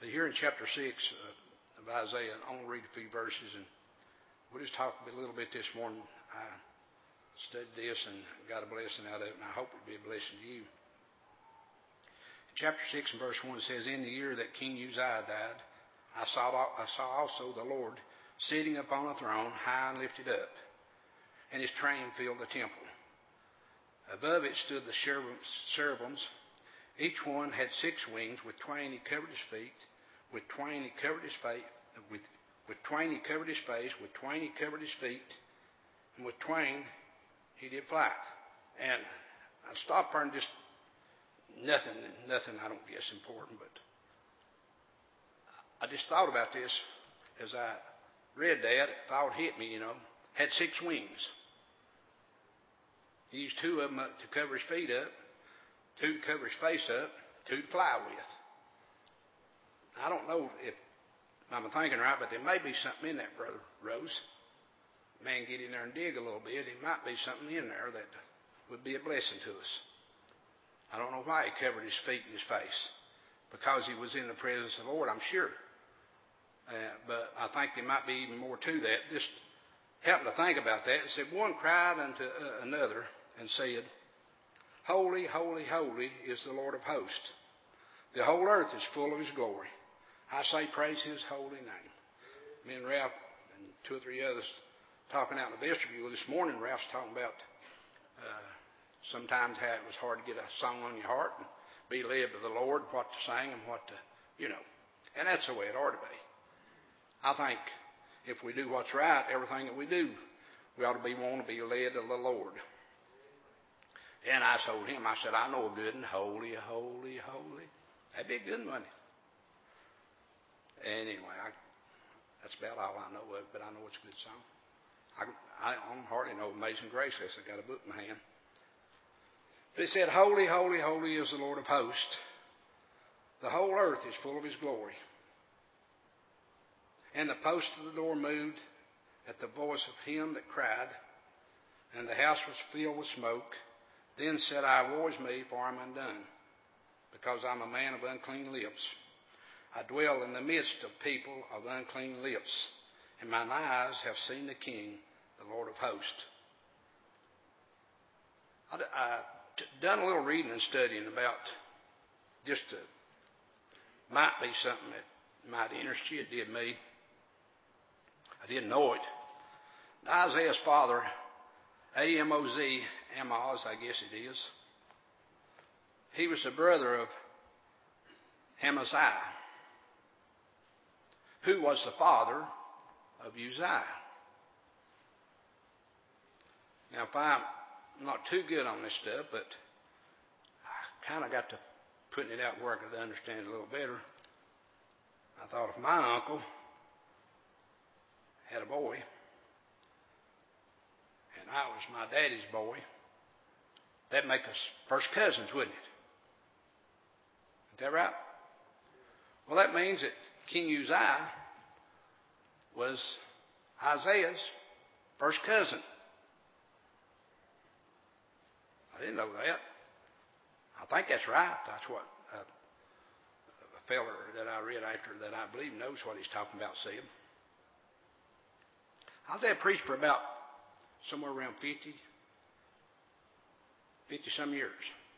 Here in chapter 6 of Isaiah, I want to read a few verses, and we'll just talk a little bit this morning. I studied this and got a blessing out of it, and I hope it'll be a blessing to you. Chapter 6 and verse 1 says, "In the year that King Uzziah died, I saw also the Lord sitting upon a throne, high and lifted up, and his train filled the temple. Above it stood the cherubims. Each one had 6 wings. With twain he covered his feet. With twain he covered his face. With twain he covered his face. With twain he covered his feet. And with twain he did fly." And I stopped there and just nothing I don't guess important, but I just thought about this as I read that. Thought hit me, had 6 wings. He used 2 of them to cover his feet up, 2 to cover his face up, 2 to fly with. I don't know if I'm thinking right, but there may be something in that, Brother Rose. Man, get in there and dig a little bit. There might be something in there that would be a blessing to us. I don't know why he covered his feet and his face. Because he was in the presence of the Lord, I'm sure. But I think there might be even more to that. Just happened to think about that. It said, "One cried unto another and said, Holy, holy, holy is the Lord of hosts. The whole earth is full of his glory. I say, praise his holy name." Me and Ralph and 2 or 3 others talking out in the vestibule this morning. Ralph's talking about sometimes how it was hard to get a song on your heart and be led to the Lord, what to sing and what to, And that's the way it ought to be. I think if we do what's right, everything that we do, we ought to want to be led to the Lord. And I told him, I said, "I know a good one, holy, holy, holy." That'd be a good one, wouldn't it? Anyway, that's about all I know of it, but I know it's a good song. I hardly know Amazing Grace unless I got a book in my hand. But it said, "Holy, holy, holy is the Lord of hosts. The whole earth is full of his glory." And the post of the door moved at the voice of him that cried, and the house was filled with smoke. Then said I, Woe is me, for I am undone, because I am a man of unclean lips. I dwell in the midst of people of unclean lips, and mine eyes have seen the King, the Lord of hosts. I done a little reading and studying about might be something that might interest you. It did me. I didn't know it. Isaiah's father, Amoz, I guess it is, he was the brother of Amaziah, who was the father of Uzziah. Now, if I'm not too good on this stuff, but I kind of got to putting it out where I could understand it a little better. I thought if my uncle had a boy, and I was my daddy's boy, that'd make us first cousins, wouldn't it? Is that right? Well, that means that King Uzziah was Isaiah's first cousin. I didn't know that. I think that's right. That's what a feller that I read after that I believe knows what he's talking about said. Isaiah preached for about somewhere around 50-some years.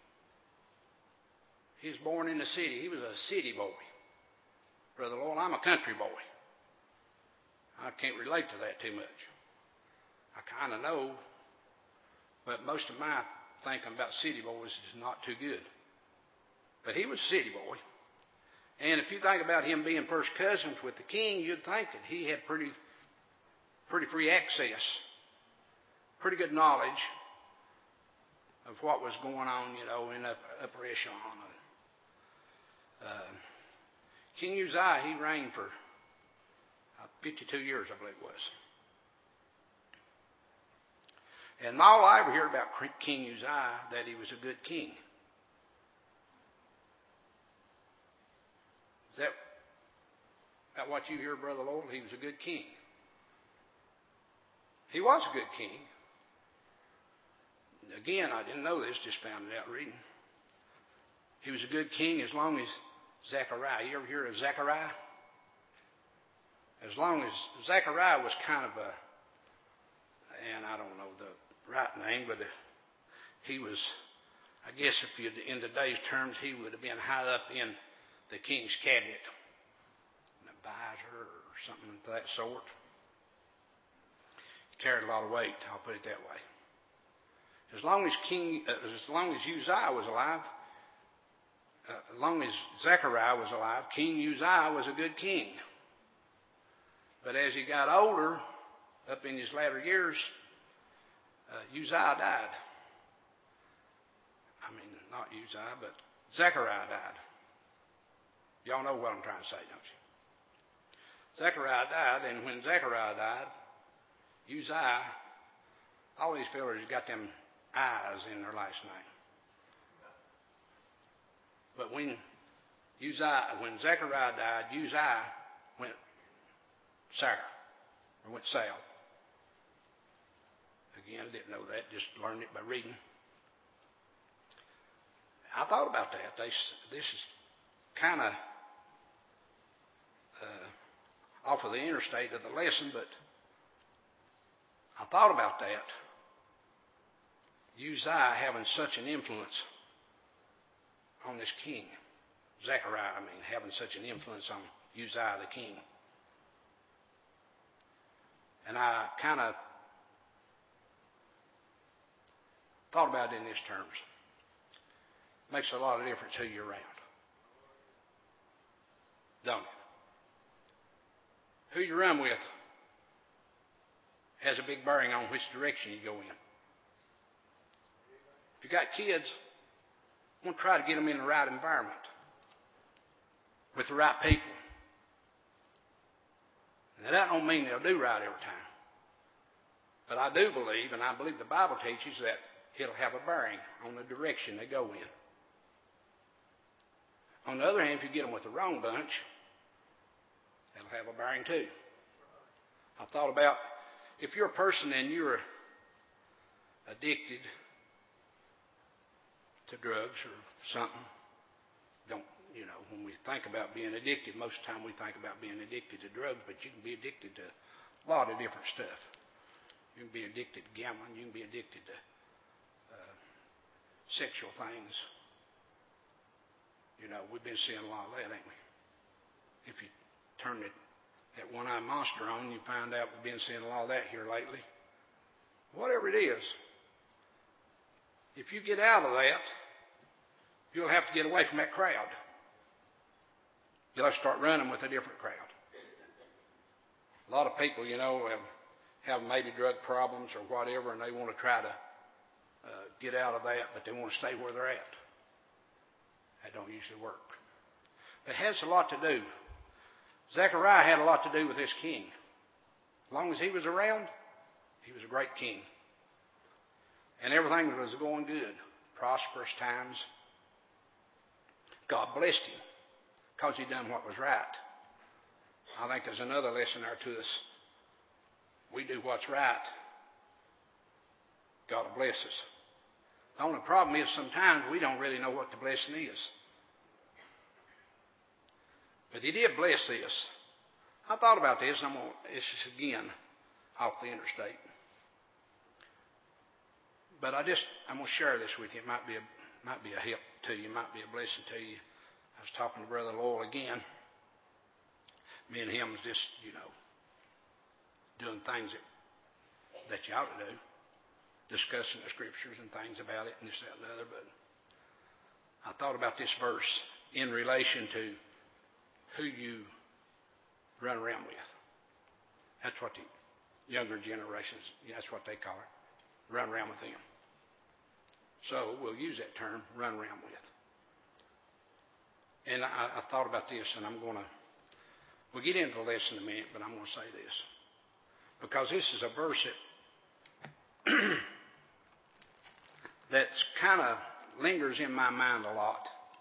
He was born in the city. He was a city boy. Brother Lowell, I'm a country boy. I can't relate to that too much. I kind of know, but most of my thinking about city boys is not too good. But he was a city boy. And if you think about him being first cousins with the king, you'd think that he had pretty free access, pretty good knowledge of what was going on, in upper echelon. King Uzziah, he reigned for 52 years, I believe it was. And all I ever heard about King Uzziah, that he was a good king. Is that what you hear, Brother Lowell? He was a good king. He was a good king. Again, I didn't know this, just found it out reading. He was a good king as long as Zechariah. You ever hear of Zechariah? As long as Zechariah was kind of a, and I don't know the right name, but he was, I guess if you in today's terms, he would have been high up in the king's cabinet, an advisor or something of that sort. He carried a lot of weight, I'll put it that way. As long as Uzziah was alive, as long as Zechariah was alive, King Uzziah was a good king. But as he got older, up in his latter years, Uzziah died. I mean, not Uzziah, but Zechariah died. Y'all know what I'm trying to say, don't you? Zechariah died, and when Zechariah died, Uzziah, all these fellers got them eyes in their last name. But when Zechariah died, Uzziah went sour, or went south. Again, I didn't know that, just learned it by reading. I thought about that. This is kind of off of the interstate of the lesson, but I thought about that. Uzziah having such an influence on this king. Zechariah, having such an influence on Uzziah the king. And I kind of thought about it in these terms. Makes a lot of difference who you're around. Don't it? Who you run with has a big bearing on which direction you go in. If you got kids, I want to try to get them in the right environment with the right people. Now, that don't mean they'll do right every time. But I do believe, and I believe the Bible teaches that it'll have a bearing on the direction they go in. On the other hand, if you get them with the wrong bunch, that'll have a bearing too. I thought about if you're a person and you're addicted to drugs or something, when we think about being addicted, most of the time we think about being addicted to drugs, but you can be addicted to a lot of different stuff. You can be addicted to gambling. You can be addicted to sexual things. We've been seeing a lot of that, ain't we? If you turn that one-eyed monster on, you find out we've been seeing a lot of that here lately. Whatever it is, if you get out of that, you'll have to get away from that crowd. You'll have to start running with a different crowd. A lot of people, have maybe drug problems or whatever, and they want to try to get out of that, but they want to stay where they're at. That don't usually work. It has a lot to do. Zechariah had a lot to do with this king. As long as he was around, he was a great king. And everything was going good. Prosperous times. God blessed him because he done what was right. I think there's another lesson there to us. We do what's right, God will bless us. The only problem is sometimes we don't really know what the blessing is. But he did bless this. I thought about this, and this is again off the interstate. But I'm going to share this with you. It might be a help to you. It might be a blessing to you. I was talking to Brother Lowell again. Me and him was just, doing things that you ought to do. Discussing the scriptures and things about it and this, that, and the other. But I thought about this verse in relation to who you run around with. That's what the younger generations, that's what they call it. Run around with them. So we'll use that term, run around with. And I thought about this, and we'll get into the lesson in a minute, but I'm going to say this. Because this is a verse that's kind of lingers in my mind a lot.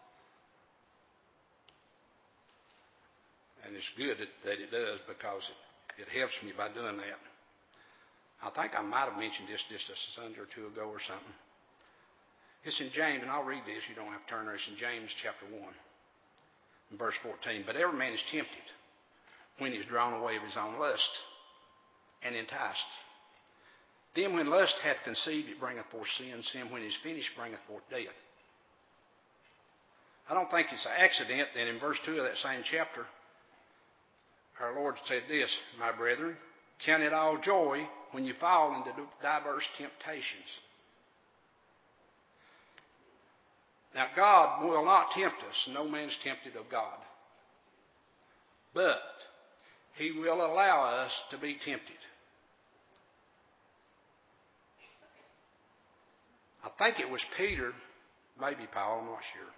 And it's good that it does because it helps me by doing that. I think I might have mentioned this just a Sunday or two ago or something. It's in James, and I'll read this. You don't have to turn there. It's in James chapter 1. in verse 14. But every man is tempted when he is drawn away of his own lust and enticed. Then when lust hath conceived, it bringeth forth sin. Sin, when it is finished, bringeth forth death. I don't think it's an accident that in verse 2 of that same chapter, our Lord said this, my brethren, count it all joy when you fall into diverse temptations. Now, God will not tempt us. No man's tempted of God. But He will allow us to be tempted. I think it was Peter, maybe Paul, I'm not sure,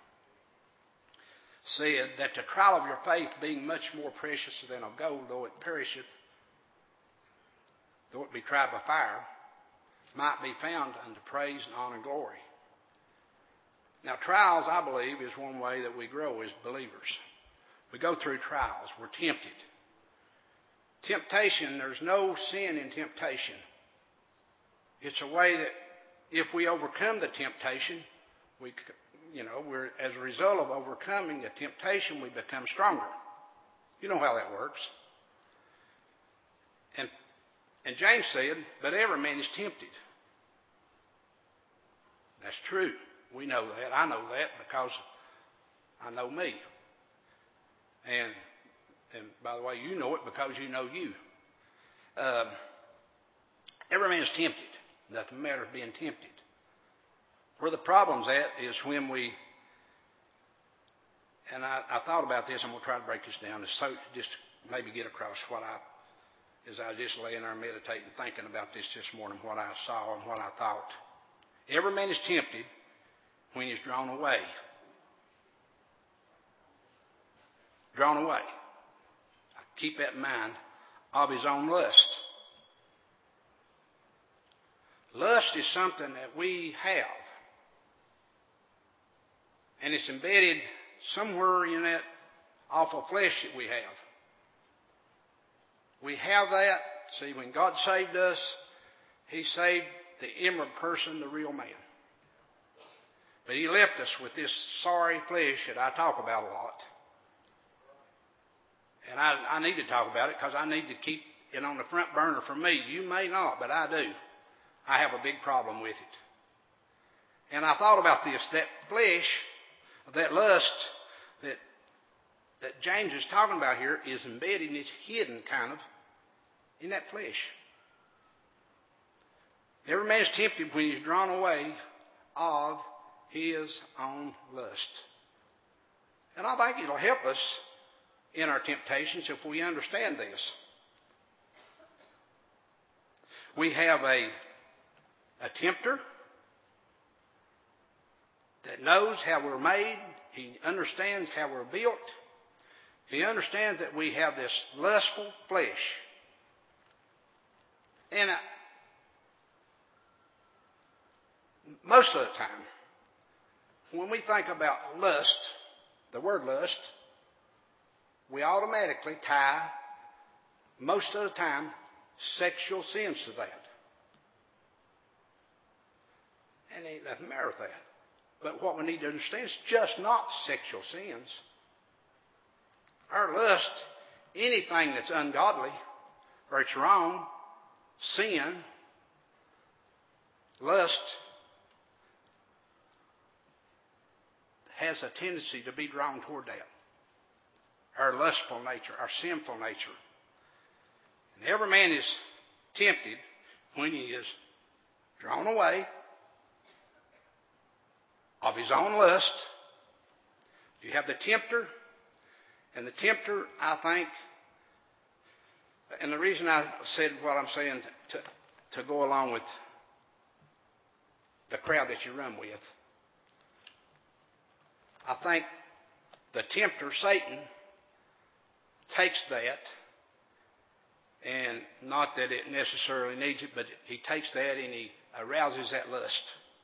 said that the trial of your faith being much more precious than of gold, though it perisheth, though it be tried by fire, might be found unto praise and honor and glory. Now, trials, I believe, is one way that we grow as believers. We go through trials. We're tempted. Temptation, there's no sin in temptation. It's a way that if we overcome the temptation, we're, as a result of overcoming the temptation, we become stronger. You know how that works. And James said, but every man is tempted. That's true. We know that. I know that because I know me. And by the way, you know it because you know you. Every man is tempted. Nothing matter of being tempted. Where the problem's at is when we, and I thought about this, I'm going to try to break this down so just maybe get across what as I was just laying there meditating, thinking about this morning, what I saw and what I thought. Every man is tempted when he's drawn away. Drawn away. Keep that in mind, of his own lust. Lust is something that we have. And it's embedded somewhere in that awful flesh that we have. We have that. See, when God saved us, He saved the inward person, the real man. But He left us with this sorry flesh that I talk about a lot. And I need to talk about it because I need to keep it on the front burner for me. You may not, but I do. I have a big problem with it. And I thought about this, that flesh, that lust that James is talking about here is embedded, it's hidden kind of in that flesh. Every man is tempted when he's drawn away of his own lust. And I think it'll help us in our temptations if we understand this. We have a tempter that knows how we're made. He understands how we're built. He understands that we have this lustful flesh. And most of the time, when we think about lust, the word lust, we automatically tie, most of the time, sexual sins to that. And ain't nothing matter with that. But what we need to understand is just not sexual sins. Our lust, anything that's ungodly or it's wrong, sin, lust, has a tendency to be drawn toward that. Our lustful nature, our sinful nature. And every man is tempted when he is drawn away of his own lust. You have the tempter, and the tempter, I think, and the reason I said what I'm saying to go along with the crowd that you run with, I think the tempter, Satan, takes that, and not that it necessarily needs it, but he takes that and he arouses that lust.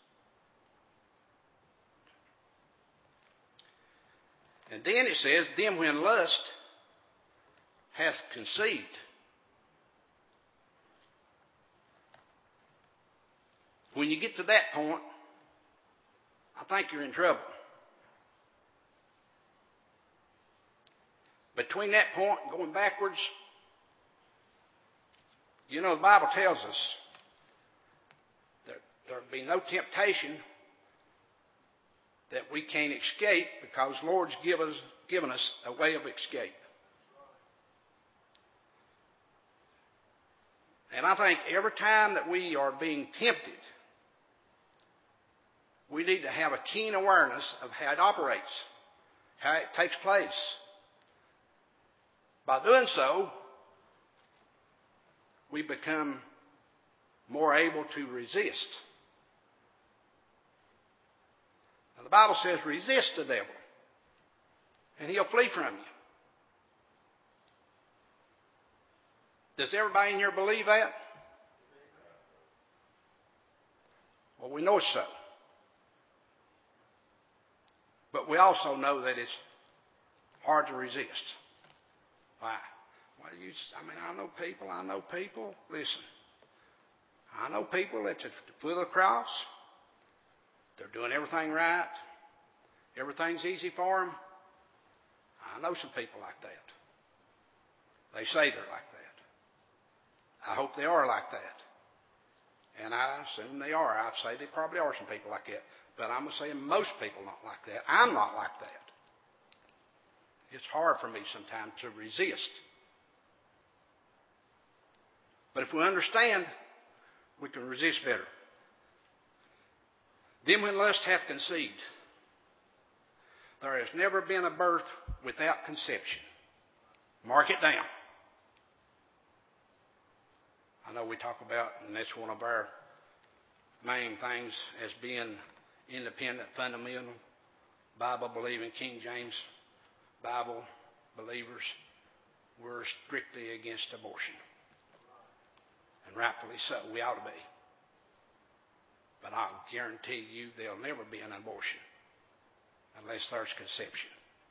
And then it says, then when lust hath conceived. When you get to that point, I think you're in trouble. Between that point and going backwards, you know, the Bible tells us that there will be no temptation that we can't escape because the Lord's given us a way of escape. And I think every time that we are being tempted, we need to have a keen awareness of how it operates, how it takes place. By doing so, we become more able to resist. Now, the Bible says, resist the devil, and he'll flee from you. Does everybody in here believe that? Well, we know so. But we also know that it's hard to resist. Why? Well, I know people. Listen, I know people that's at the foot of the cross. They're doing everything right. Everything's easy for them. I know some people like that. They say they're like that. I hope they are like that. And I assume they are. I'd say they probably are some people like that. But I'm going to say most people are not like that. I'm not like that. It's hard for me sometimes to resist. But if we understand, we can resist better. Then when lust hath conceived, there has never been a birth without conception. Mark it down. I know we talk about, and that's one of our main things as being independent, fundamental, Bible-believing, King James Bible believers. We're strictly against abortion. And rightfully so, we ought to be. But I'll guarantee you there'll never be an abortion unless there's conception.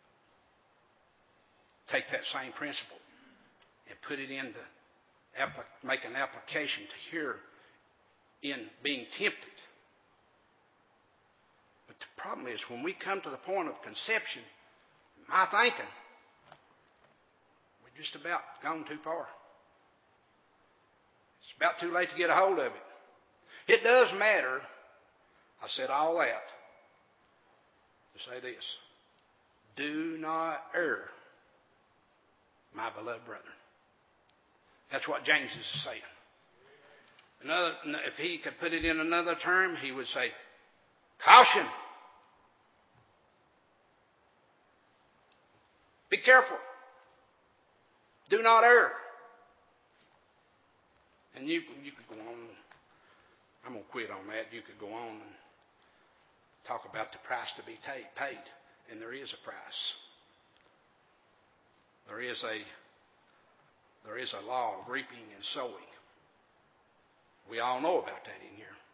Take that same principle and put it into make an application to here in being tempted. But the problem is when we come to the point of conception, my thinking, we're just about gone too far. It's about too late to get a hold of it. It does matter. I said all that to say this. Do not err, my beloved brethren. That's what James is saying. If he could put it in another term, he would say, caution. Be careful. Do not err. And you could go on. I'm going to quit on that. You could go on and talk about the price to be paid. And there is a price. There is a law of reaping and sowing. We all know about that in here.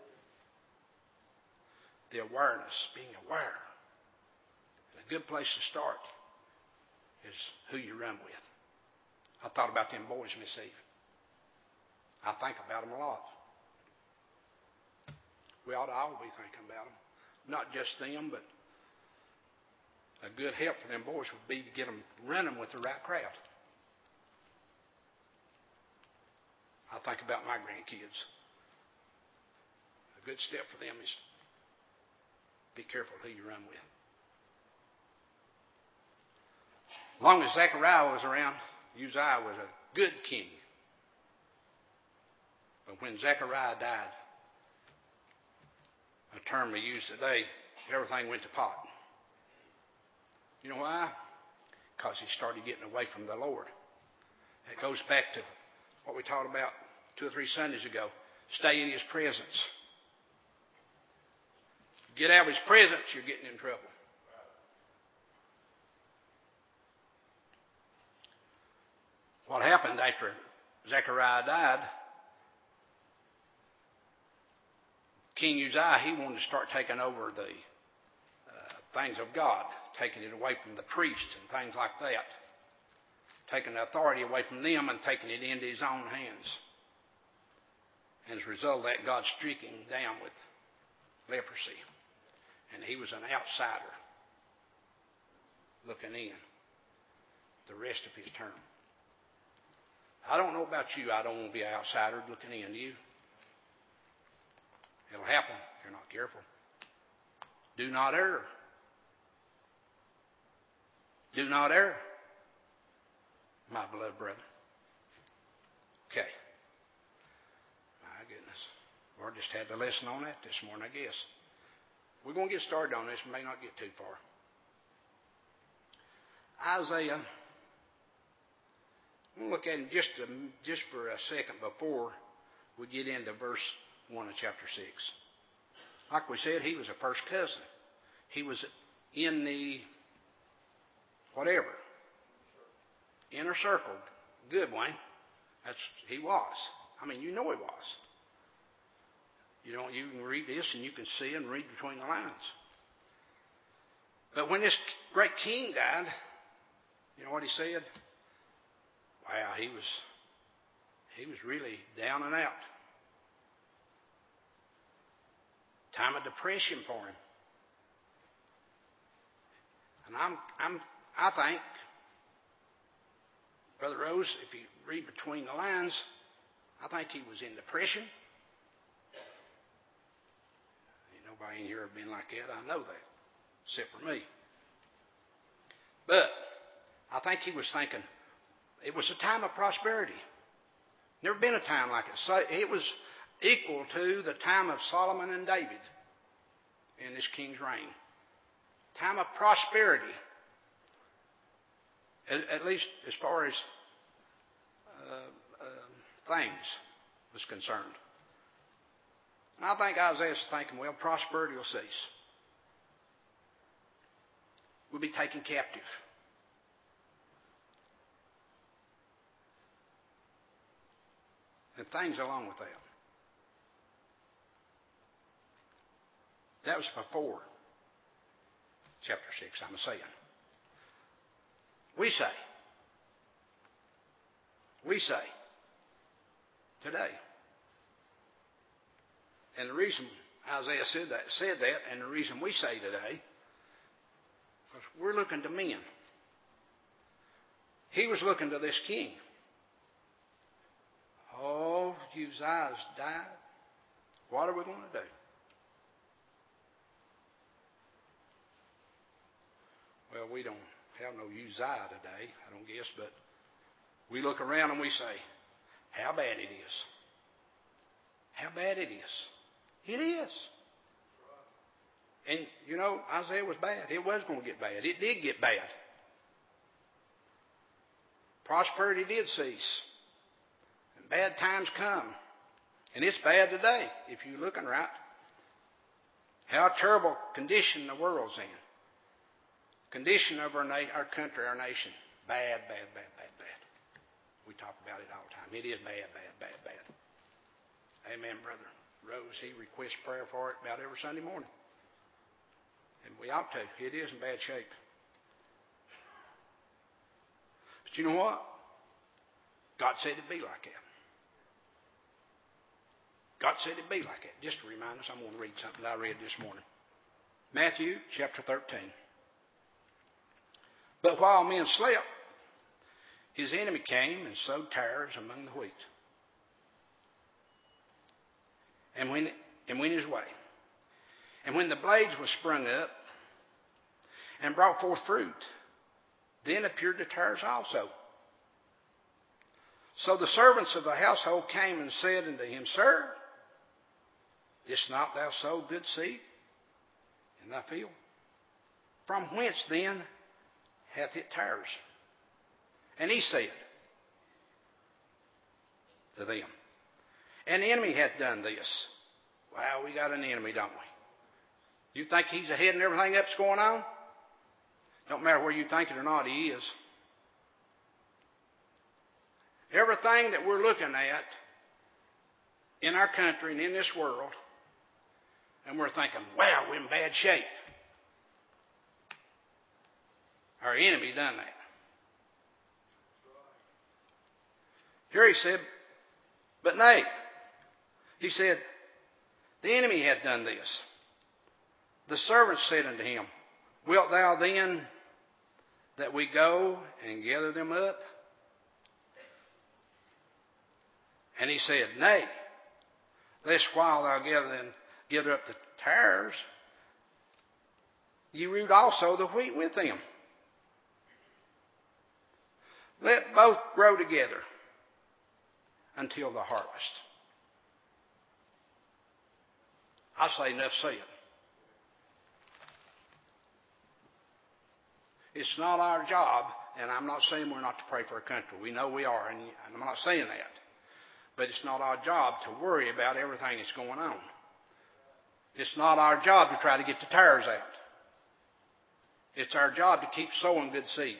The awareness, being aware. And a good place to start is who you run with. I thought about them boys, Miss Eve. I think about them a lot. We ought to all be thinking about them. Not just them, but a good help for them boys would be to get them running with the right crowd. I think about my grandkids. A good step for them is be careful who you run with. As long as Zechariah was around, Uzziah was a good king. But when Zechariah died, a term we use today, everything went to pot. You know why? Because he started getting away from the Lord. It goes back to what we talked about 2 or 3 Sundays ago. Stay in his presence. Get out of his presence, you're getting in trouble. What happened after Zechariah died, King Uzziah, he wanted to start taking over the things of God, taking it away from the priests and things like that. Taking the authority away from them and taking it into his own hands. And as a result of that, God struck him down with leprosy. And he was an outsider looking in. the rest of his term. I don't know about you. I don't want to be an outsider looking in. Do you? It'll happen if you're not careful. Do not err. Do not err, my beloved brother. Okay. My goodness. Lord just had the lesson on that this morning, I guess. We're going to get started on this. We may not get too far. Isaiah. We'll look at him just for a second before we get into verse 1 of chapter 6. Like we said, he was a first cousin. He was in the whatever. Inner circle. Good, Wayne. He was. I mean, you know he was. You can read this and you can see and read between the lines. But when this great king died, you know what he said? Wow, he was really down and out. Time of depression for him. And I think, Brother Rose, if you read between the lines, I think he was in depression. Ain't nobody in here ever been like that. I know that, except for me. But I think he was thinking it was a time of prosperity. Never been a time like it. So it was equal to the time of Solomon and David in this king's reign. Time of prosperity. At least as far as things was concerned. And I think Isaiah's thinking, well, prosperity will cease. We'll be taken captive. And things along with that. That was before chapter 6, I'm saying. We say today. And the reason Isaiah said that, and the reason we say today, because we're looking to men. He was looking to this king. Oh, Uzziah's died. What are we going to do? Well, we don't have no Uzziah today, I don't guess, but we look around and we say, how bad it is. How bad it is. It is. And, Isaiah was bad. It was going to get bad. It did get bad. Prosperity did cease. And bad times come. And it's bad today, if you're looking right. How terrible condition the world's in. Condition of our country, our nation. Bad, bad, bad, bad, bad. We talk about it all the time. It is bad, bad, bad, bad. Amen, Brother Rose. He requests prayer for it about every Sunday morning. And we ought to. It is in bad shape. But you know what? God said it'd be like that. God said it'd be like that. Just to remind us, I'm going to read something that I read this morning. Matthew chapter 13. But while men slept, his enemy came and sowed tares among the wheat, and went his way. And when the blades were sprung up and brought forth fruit, then appeared the tares also. So the servants of the household came and said unto him, Sir, didst not thou sow good seed in thy field? From whence then hath it tares? And he said to them, An enemy hath done this. Wow, we got an enemy, don't we? You think he's ahead in everything that's going on? Don't matter whether you think it or not, he is. Everything that we're looking at in our country and in this world, and we're thinking, wow, we're in bad shape. Our enemy done that. Here he said, but nay, he said, the enemy hath done this. The servant said unto him, Wilt thou then that we go and gather them up? And he said, Nay, lest while thou gather up the tares, ye root also the wheat with them. Let both grow together until the harvest. I say enough said. It's not our job, and I'm not saying we're not to pray for our country. We know we are, and I'm not saying that. But it's not our job to worry about everything that's going on. It's not our job to try to get the tares out. It's our job to keep sowing good seed.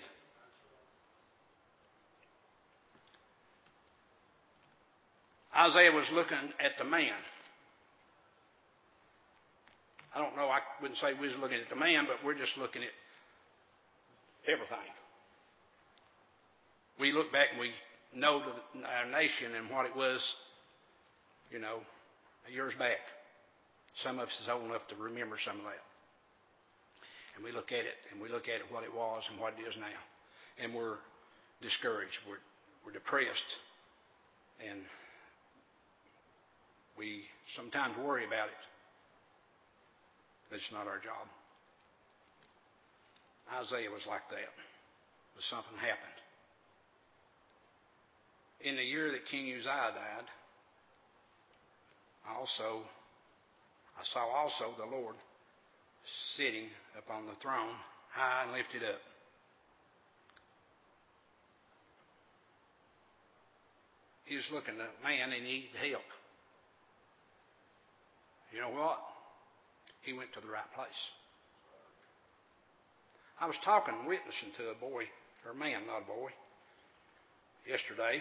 Isaiah was looking at the man. I don't know, I wouldn't say we was looking at the man, but we're just looking at everything. We look back and we know our nation and what it was, years back. Some of us is old enough to remember some of that. And we look at it, and we look at it what it was and what it is now. And we're discouraged. We're depressed. And we sometimes worry about it. But it's not our job. Isaiah was like that. But something happened. In the year that King Uzziah died, I saw also the Lord sitting upon the throne, high and lifted up. He was looking at a man and he needed help. You know what? He went to the right place. I was witnessing to a boy, or a man, not a boy, yesterday.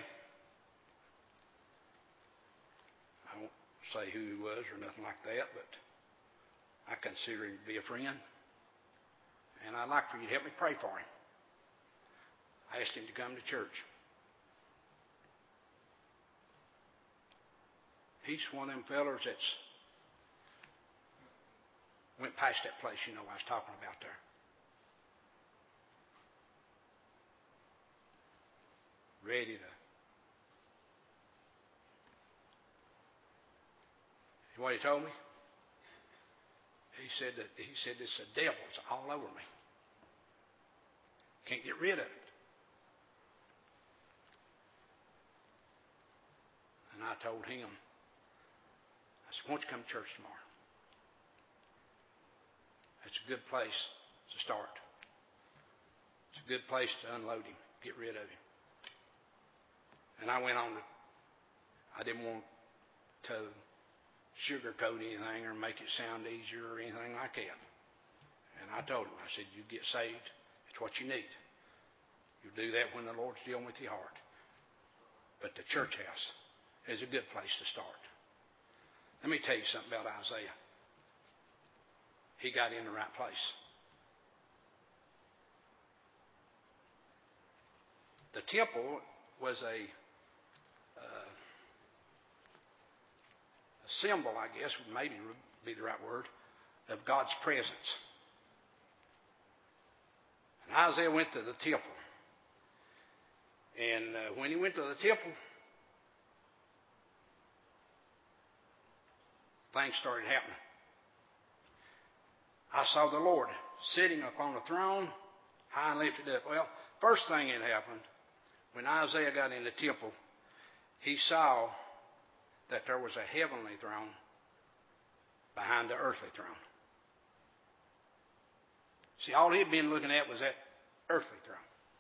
I won't say who he was or nothing like that, but I consider him to be a friend. And I'd like for you to help me pray for him. I asked him to come to church. He's one of them fellers that's went past that place, I was talking about there. Ready to. You know what he told me? He said it's the devil's all over me. Can't get rid of it. And I told him, I said, why don't you come to church tomorrow? That's a good place to start. It's a good place to unload him, get rid of him. And I went on I didn't want to sugarcoat anything or make it sound easier or anything like that. And I told him, I said, you get saved, it's what you need. You do that when the Lord's dealing with your heart. But the church house is a good place to start. Let me tell you something about Isaiah. He got in the right place. The temple was a symbol, I guess, would maybe be the right word, of God's presence. And Isaiah went to the temple. And when he went to the temple, things started happening. I saw the Lord sitting upon the throne, high and lifted up. Well, first thing that happened, when Isaiah got in the temple, he saw that there was a heavenly throne behind the earthly throne. See, all he'd been looking at was that earthly throne.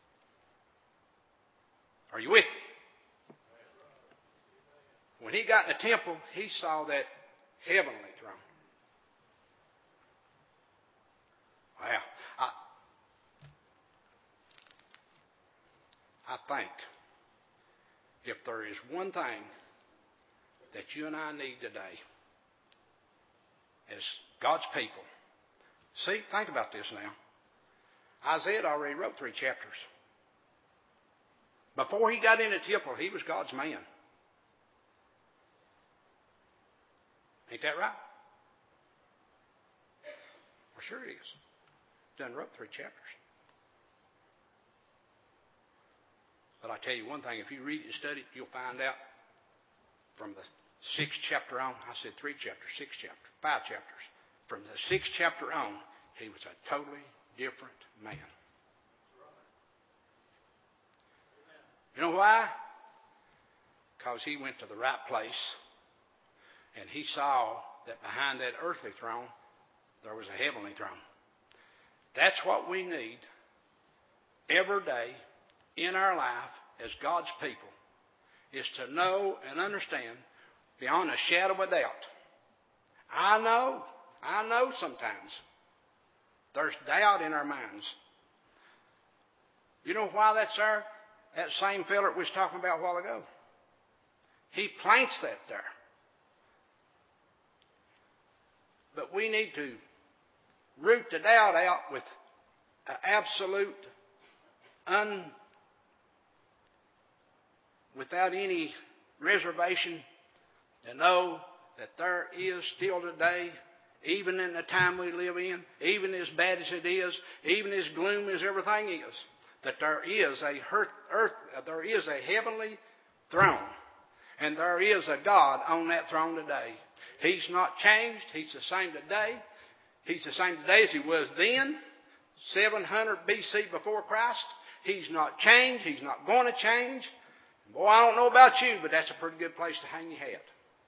Are you with me? When he got in the temple, he saw that heavenly throne. Wow. I think if there is one thing that you and I need today as God's people. See, think about this now. Isaiah already wrote 3 chapters. Before he got in the temple, he was God's man. Ain't that right? Well, sure it is. Done wrote 3 chapters. But I tell you one thing, if you read it and study it, you'll find out from the 6th chapter on, I said 3 chapters, 6 chapters, 5 chapters. From the 6th chapter on, he was a totally different man. You know why? Because he went to the right place and he saw that behind that earthly throne, there was a heavenly throne. That's what we need every day in our life as God's people, is to know and understand beyond a shadow of a doubt. I know sometimes there's doubt in our minds. You know why that's there? That same fella we was talking about a while ago. He plants that there. But we need to root the doubt out with an absolute, without any reservation, to know that there is still today, even in the time we live in, even as bad as it is, even as gloom as everything is, that there is there is a heavenly throne, and there is a God on that throne today. He's not changed. He's the same today. He's the same today as he was then, 700 BC before Christ. He's not changed. He's not going to change. Boy, I don't know about you, but that's a pretty good place to hang your hat.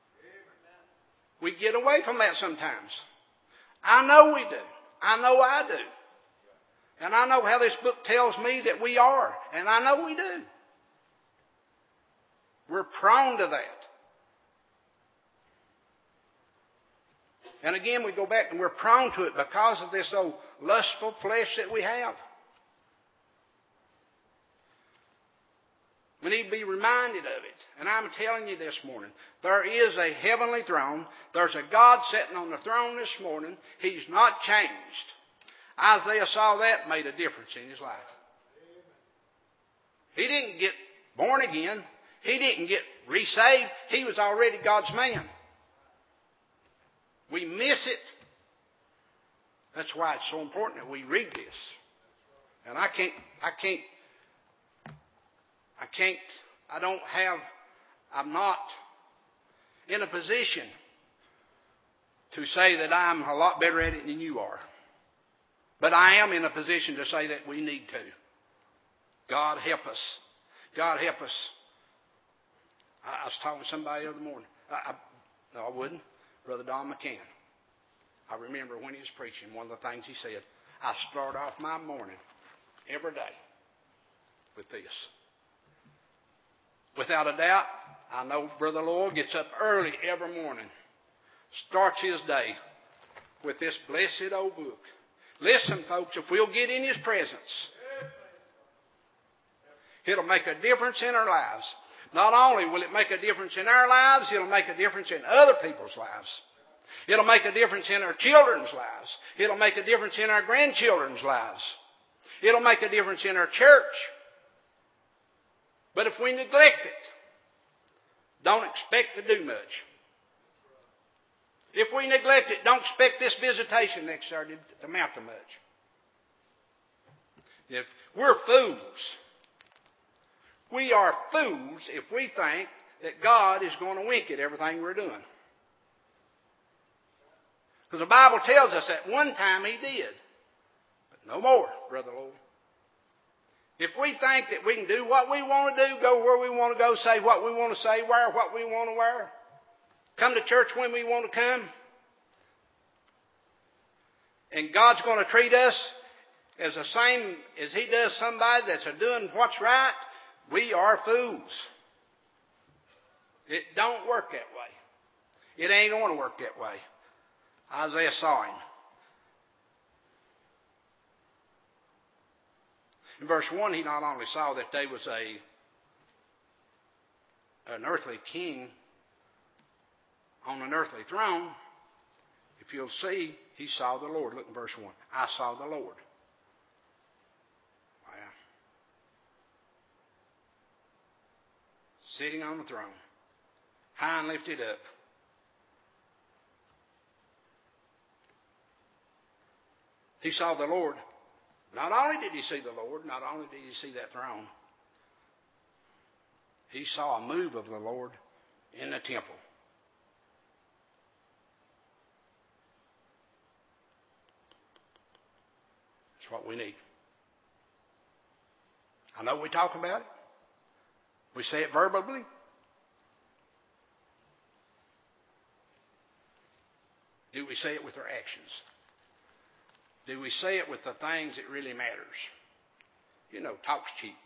We get away from that sometimes. I know we do. I know I do. And I know how this book tells me that we are. And I know we do. We're prone to that. And again, we go back and we're prone to it because of this old lustful flesh that we have. We need to be reminded of it. And I'm telling you this morning, there is a heavenly throne. There's a God sitting on the throne this morning. He's not changed. Isaiah saw that, made a difference in his life. He didn't get born again. He didn't get resaved. He was already God's man. We miss it. That's why it's so important that we read this. And I'm not in a position to say that I'm a lot better at it than you are. But I am in a position to say that we need to. God help us. God help us. I was talking to somebody the other morning. No, I wouldn't. Brother Don McCann. I remember when he was preaching, one of the things he said, I start off my morning every day with this. Without a doubt, I know Brother Lowell gets up early every morning, starts his day with this blessed old book. Listen, folks, if we'll get in his presence, it'll make a difference in our lives. Not only will it make a difference in our lives, it'll make a difference in other people's lives. It'll make a difference in our children's lives. It'll make a difference in our grandchildren's lives. It'll make a difference in our church. But if we neglect it, don't expect to do much. If we neglect it, don't expect this visitation next Saturday to amount to much. If we're fools, we are fools if we think that God is going to wink at everything we're doing. Because the Bible tells us that one time He did. But no more, Brother Lowell. If we think that we can do what we want to do, go where we want to go, say what we want to say, wear what we want to wear, come to church when we want to come, and God's going to treat us as the same as He does somebody that's doing what's right, we are fools. It don't work that way. It ain't going to work that way. Isaiah saw him. In verse 1, he not only saw that there was an earthly king on an earthly throne. If you'll see, he saw the Lord. Look in verse 1. I saw the Lord. Wow. Sitting on the throne, high and lifted up. He saw the Lord. Not only did he see the Lord, not only did he see that throne, he saw a move of the Lord in the temple. That's what we need. I know we talk about it. We say it verbally. Do we say it with our actions? Do we say it with the things that really matters? You know, talk's cheap.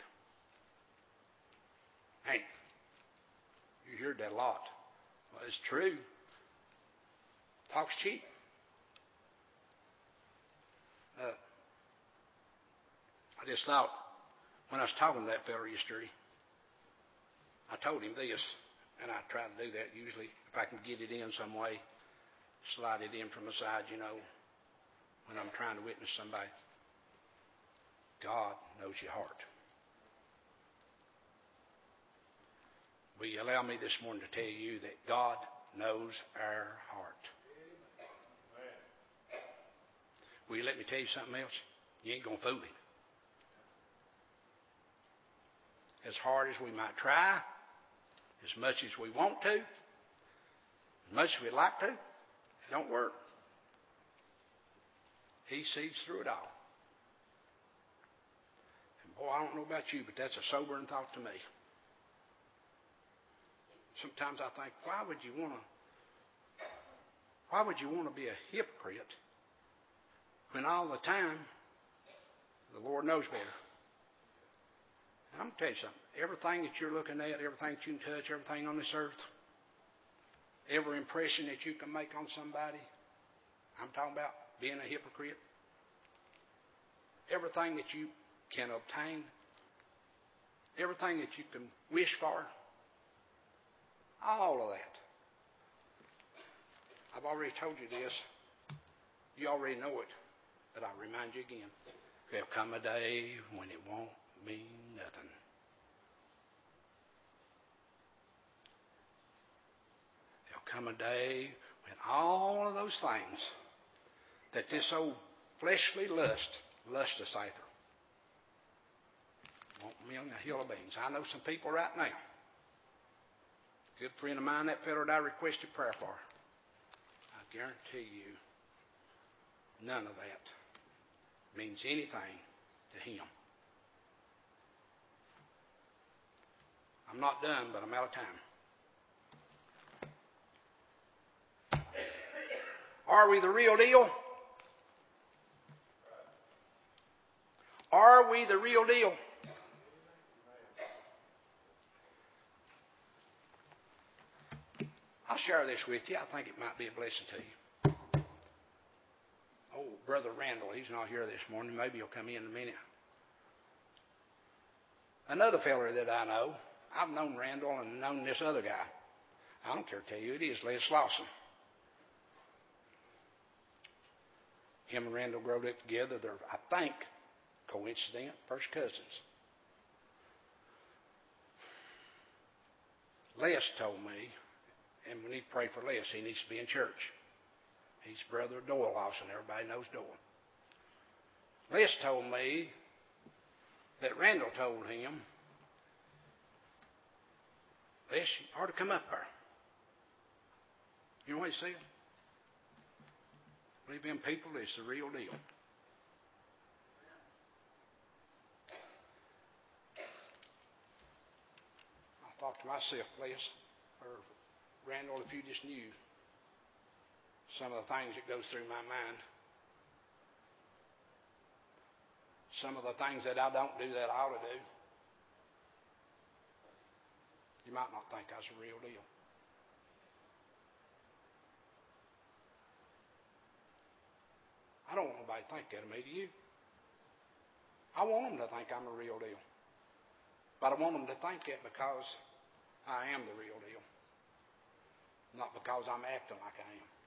Hey, you heard that a lot. Well, it's true. Talk's cheap. I just thought, when I was talking to that fellow yesterday, I told him this, and I try to do that usually, if I can get it in some way, slide it in from the side, you know, when I'm trying to witness somebody. God knows your heart. Will you allow me this morning to tell you that God knows our heart? Will you let me tell you something else? You ain't going to fool him. As hard as we might try, as much as we want to, as much as we'd like to, it don't work. He sees through it all. And boy, I don't know about you, but that's a sobering thought to me. Sometimes I think, why would you want to be a hypocrite when all the time the Lord knows better? And I'm going to tell you something. Everything that you're looking at, everything that you can touch, everything on this earth, every impression that you can make on somebody, I'm talking about being a hypocrite. Everything that you can obtain, everything that you can wish for, all of that. I've already told you this. You already know it, but I'll remind you again. There'll come a day when it won't mean nothing. There'll come a day when all of those things that this old fleshly lust us after won't mean a hill of beans. I know some people right now. A good friend of mine, that fellow that I requested prayer for. I guarantee you, none of that means anything to him. I'm not done, but I'm out of time. Are we the real deal? Are we the real deal? I'll share this with you. I think it might be a blessing to you. Oh, Brother Randall, he's not here this morning. Maybe he'll come in a minute. Another feller that I know, I've known Randall and known this other guy. I don't care to tell you, it is Les Lawson. Him and Randall growed up together. They're, I think, coincident, first cousins. Les told me, and we need to pray for Les, he needs to be in church. He's brother Doyle Lawson. Everybody knows Doyle. Les told me that Randall told him, Les, you ought to come up there. You know what he said? I believe them people is the real deal. I thought to myself, Les, or Randall, if you just knew some of the things that goes through my mind, some of the things that I don't do that I ought to do, you might not think I was the real deal. I don't want nobody to think that of me, do you? I want them to think I'm a real deal. But I want them to think that because I am the real deal, not because I'm acting like I am.